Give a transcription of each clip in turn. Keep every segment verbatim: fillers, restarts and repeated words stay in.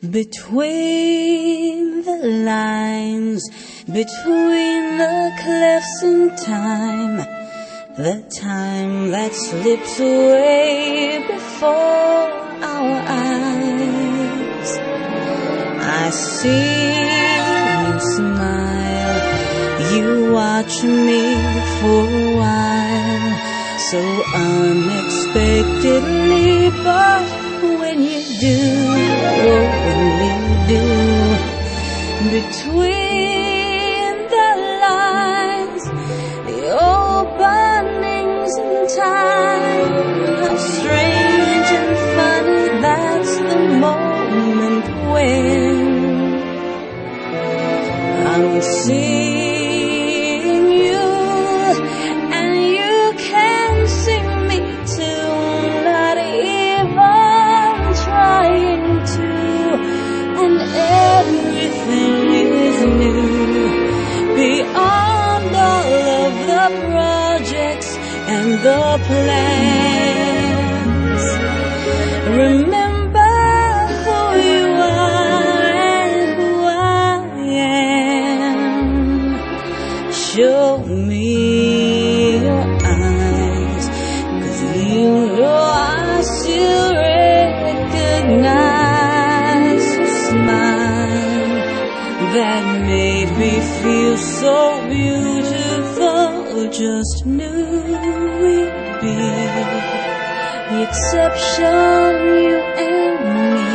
Between the lines, between the clefts in time, the time that slips away before our eyes. I see you smile, you watch me for a while, so unexpectedly, but when you do, oh, when you do, between the lines, the openings in time, how strange and funny, that's the moment when I'm seeing you, and you can see me too, not even trying to, and everything is new, beyond all of the projects and the plans. Remember who you are and who I am. Show me your eyes, 'cause you know I still recognize your smile that made me feel so beautiful. Just knew we'd be the exception, you and me.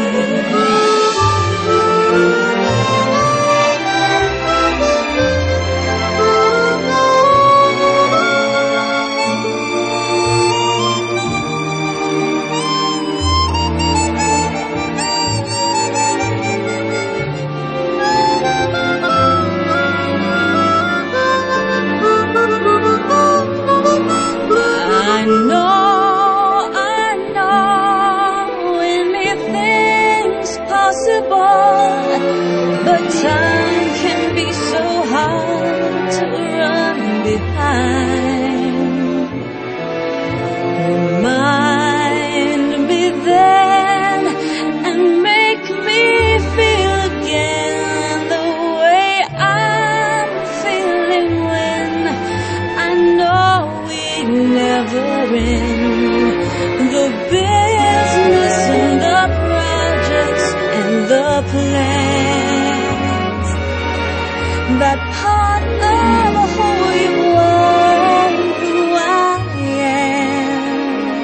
I know, I know anything's possible, but time can be so hard to run behind. Remind me then and make me feel again the way I'm feeling when I know we'd never end. The business and the projects and the plans, that part of who you are and who I am.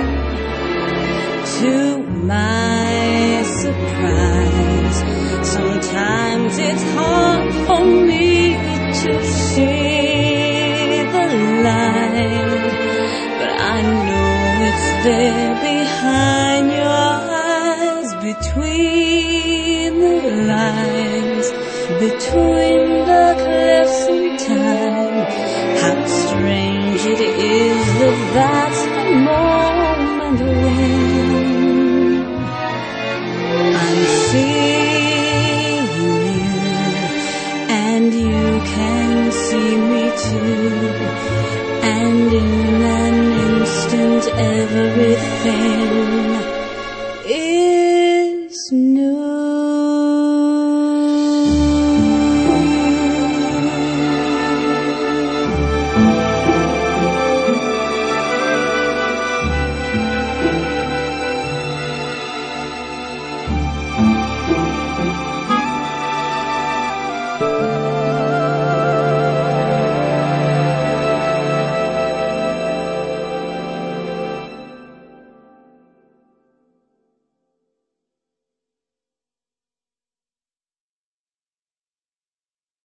To my surprise, sometimes it's hard for me to see the light, but I know it's there behind your eyes, between the lines, between the clefts in time. How strange it is that that's the moment when I'm seeing you, and you can see me too, and in an instant everything is new.